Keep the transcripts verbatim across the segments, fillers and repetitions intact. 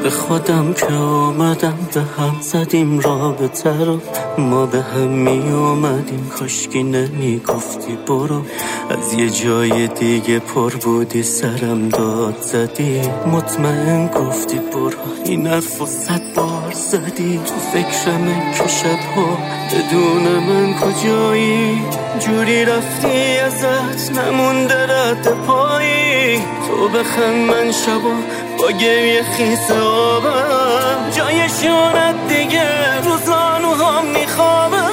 به خودم که آمدم به هم زدیم رابطه رو، ما به هم می اومدیم. کاشکی نمی گفتی برو، از یه جای دیگه پر بودی سرم داد زدی. مطمئن گفتی برو، این حرف و صد بار زدی. تو فکرمه که شبها بدون من کجایی، جوری رفتی ازت نمونده رد پایی. تو بخند من شبا با گریه خیس آبم، جای شونت دیگه رو زانوها میخوابم.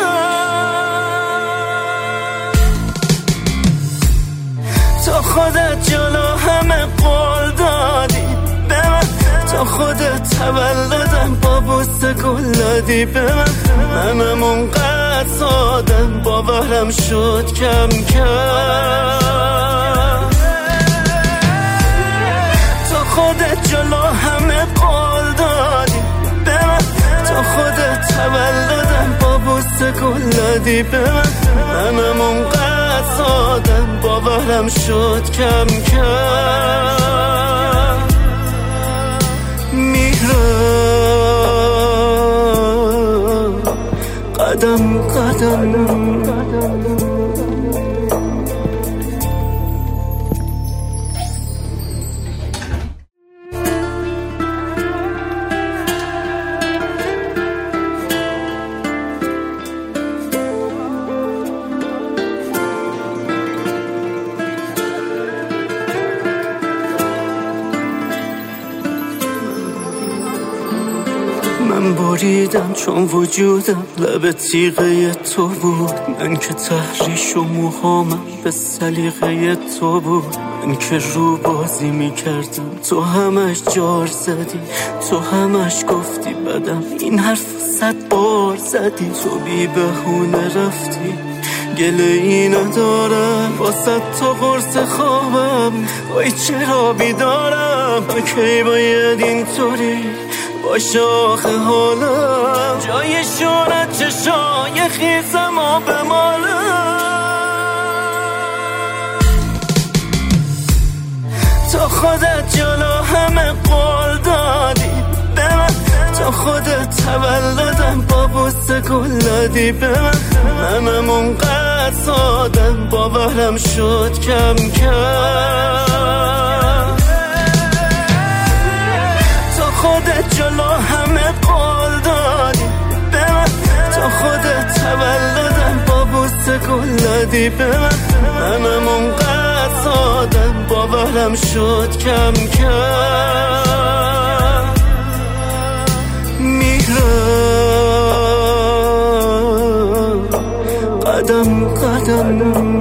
تو خودت جلو همه قول دادی به من، تو خودت تولدم با بوسه گل دادی به من. منم اونقدر سادم باورم شد کم کم. تو خودت جلو همه قول دادی به من، تو خودت تولدم با بوسه گل دادی به من. منم اونقدر سادم باورم شد کم کم. میرم قدم قدم من بریدم چون وجودم لب تیغه تو بود. من که تحریش و موهامم به سلیقه تو بود. من که رو بازی می کردم تو همش جار زدی، تو همش گفتی بدم، این حرف صد بار زدی. تو بی بهونه رفتی گله ای ندارم، واسه تو قرص خوابم وای چرا بیدارم. کی باید اینطوری باشه آخه حالم، جای شونت چشای خیزم و بمالم. تو خودت جلو همه قول دادی به من، تو خودت تولدم با بوسه گل دادی به من. منم اونقدر سادم باورم شد کم کم. تو خودت جلو همه قول دادی به من، تو خودت تولدم با بوسه گل دادی به من. منم اونقدر سادم باورم شد کم کم. میرم قدم قدم